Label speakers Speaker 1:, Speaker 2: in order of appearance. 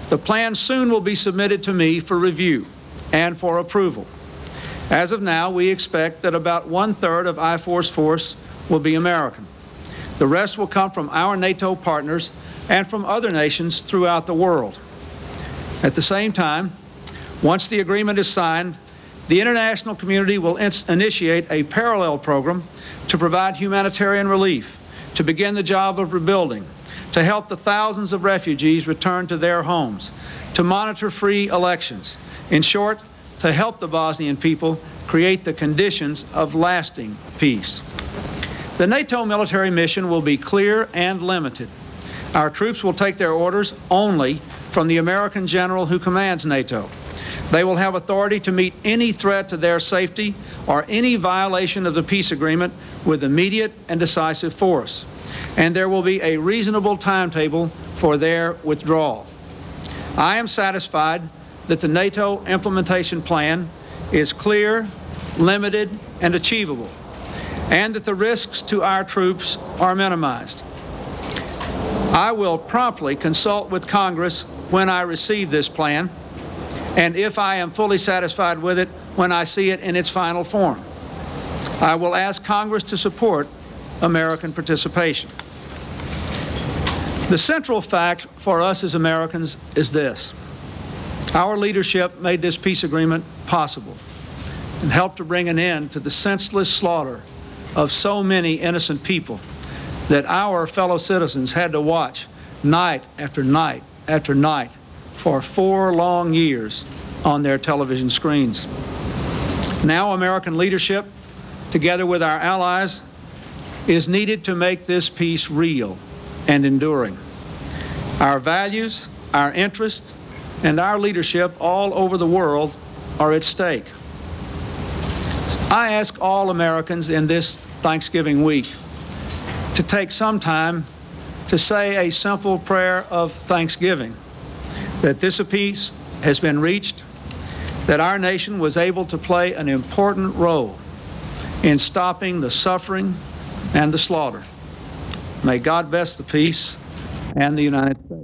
Speaker 1: The plan soon will be submitted to me for review and for approval. As of now, we expect that about 1/3 of I-4's force will be American. The rest will come from our NATO partners and from other nations throughout the world. At the same time, once the agreement is signed, the international community will initiate a parallel program to provide humanitarian relief, to begin the job of rebuilding, to help the thousands of refugees return to their homes, to monitor free elections. In short, to help the Bosnian people create the conditions of lasting peace. The NATO military mission will be clear and limited. Our troops will take their orders only from the American general who commands NATO. They will have authority to meet any threat to their safety or any violation of the peace agreement with immediate and decisive force. And there will be a reasonable timetable for their withdrawal. I am satisfied that the NATO implementation plan is clear, limited, and achievable, and that the risks to our troops are minimized. I will promptly consult with Congress when I receive this plan, and if I am fully satisfied with it, when I see it in its final form. I will ask Congress to support American participation. The central fact for us as Americans is this: our leadership made this peace agreement possible and helped to bring an end to the senseless slaughter of so many innocent people that our fellow citizens had to watch night after night after night for 4 long years on their television screens. Now American leadership, together with our allies, is needed to make this peace real and enduring. Our values, our interests, and our leadership all over the world are at stake. I ask all Americans in this Thanksgiving week to take some time to say a simple prayer of thanksgiving that this peace has been reached, that our nation was able to play an important role in stopping the suffering and the slaughter. May God bless the peace and the United States.